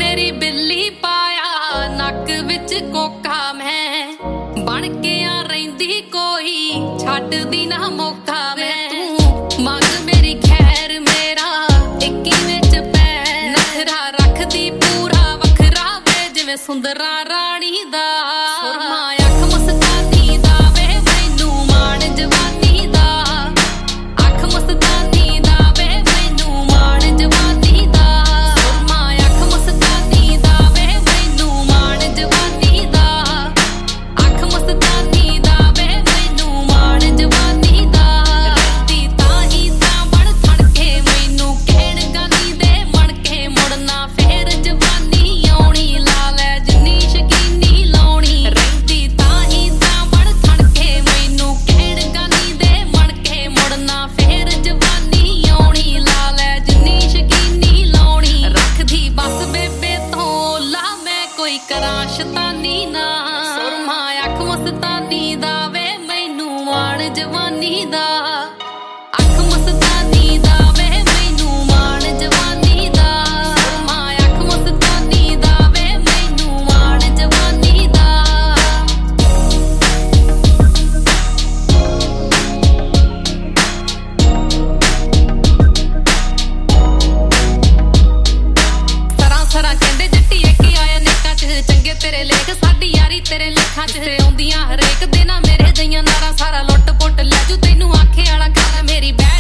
ਮੇਰੀ ਬਿੱਲੀ ਪਾਇਆ ਨੱਕ ਵਿੱਚ ਕੋਕਾ ਮੈਂ ਬਣ ਕੇ ਆ ਰਹਿੰਦੀ ਕੋਈ ਛੱਡਦੀ ਨਾ ਮੌਕਾ ਮੈਂ ਤੂੰ ਮੰਗ ਮੇਰੀ ਖੈਰ ਮੇਰਾ ਇੱਕੀ ਵਿੱਚ ਪੈ ਨਖਰਾ ਰੱਖਦੀ ਪੂਰਾ ਵੱਖਰਾ ਵੇ ਜਿਵੇਂ ਸੁੰਦਰਾ ਰਾਣੀ ਦਾ ਸੁਰਮਾ ਅੱਖ ਮਸਤਾਨੀ ਦਾ ਵੇ ਮੈਨੂੰ ਮਾਣ ਜਵਾਨੀ ਦਾ ਅੱਖ ਮਸਤਾਨੀ ਦਾ ਵੇ ਮੈਨੂੰ ਮਾਣ ਜਵਾਨੀ ਦਾ ਸੁਰਮਾ ਅੱਖ ਮਸਤਾਨੀ ਦਾ ਵੇ ਮੈਨੂੰ ਮਾਣ ਜਵਾਨੀ ਦਾ ਅੱਖ ਮਸਤਾਨੀ ਦਾ ਵੇ ਮੈਨੂੰ ਮਾਣ ਜਵਾਨੀ ਦਾ ਰਹਿੰਦੀ ਤਾਂ ਹੀ ਤਾਂ ਬਣ ਥਣ ਕੇ ਮੈਨੂੰ ਖੇੜ ਗਾਨੀ ਦੇ ਮਣ ਕੇ ਮੁੜਨਾ ਫੇਰ ਜਵਾਨੀ ਆਉਣੀ ਲਾ ਲੈ ਜਿੰਨੀ ਸ਼ਕੀਨੀ ਲਾਉਣੀ ਰਹਿੰਦੀ ਤਾਂ ਹੀ ਤਾਂ ਬਣ ਥਣ ਕੇ ਮੈਨੂੰ ਖੇੜ ਗਾਨੀ ਦੇ ਮਣ ਕੇ ਮੁੜਨਾ ਫੇਰ ਜਵਾਨੀ ਆਉਣੀ ਲਾ ਲੈ ਜਿੰਨੀ ਸ਼ਕੀਨੀ ਲਾਉਣੀ ਰੱਖਦੀ ਬਸ ਬੇਬੇ ਤੋਂ ਲਾ ਮੈਂ ਕੋਈ ਕਰਾਂ ਸ਼ੈਤਾਨੀ ਨਾ ਸੁਰਮਾ ਅੱਖ ਮਸਤਾਨੀ ਦਾ ਵੇ ਮੈਨੂੰ ਮਾਣ ਜਵਾਨੀ ਦਾ ਅੱਖ ਮਸਤਾਨੀ ਦਾ ਵੇ ਮੈਨੂੰ ਮਾਣ ਜਵਾਨੀ ਦਾ ਸੁਰਮਾ ਅੱਖ ਮਸਤਾਨੀ ਦਾ ਵੇ ਮੈਨੂੰ ਮਾਣ ਜਵਾਨੀ ਦਾ ਸਰਾਂ ਕਹਿੰਦੇ ਜੱਟੀਏ ਕੀ ਆਇਆ ਨੇਕਾਂ 'ਚ ਚੰਗੇ ਤੇਰੇ ਲੇਖ ਸਾਡੀ ਯਾਰੀ ਤੇਰੇ ਲੇਖਾਂ 'ਚ ਆਉਂਦੀਆਂ ਹਰੇਕ ਦਿਨ ਮੇਰੇ ਦਈਆਂ ਨਾਰਾਂ ਸਾਰਾ ਲੁੱਟ ਪੁੱਟ ਲੈ ਜੂ ਤੈਨੂੰ ਆਖੇ ਵਾਲਾ ਕਰ ਮੇਰੀ ਬੈਠ